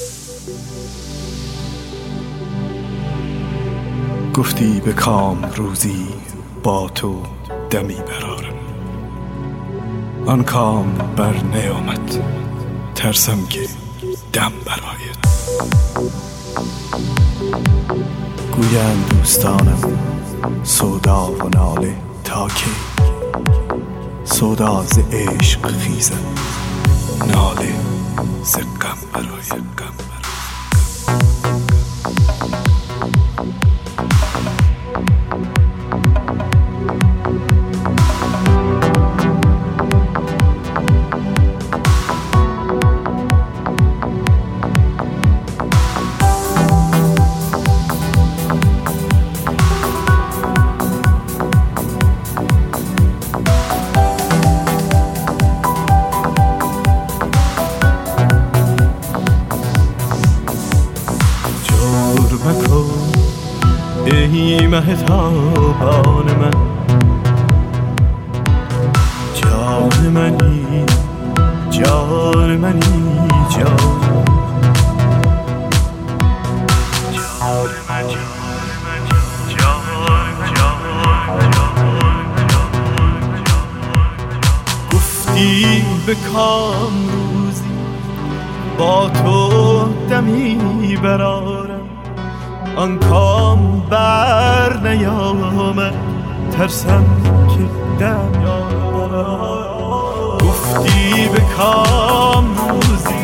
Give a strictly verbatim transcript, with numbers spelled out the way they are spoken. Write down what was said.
گفتی به کام روزی با تو دمی برارم، آن کام بر نیامد، ترسم که دم برآید. گویند دوستانم سودا و ناله تا کی، سودا ز عشق خیزد، ناله ز غم برآید. ای مهتابان من، جان منی، جان منی، جان جان من، گفتی به کام روزی با تو دمی برارم، آن کام بر نیامد، ترسم که دم یارم. گفتی به کام روزی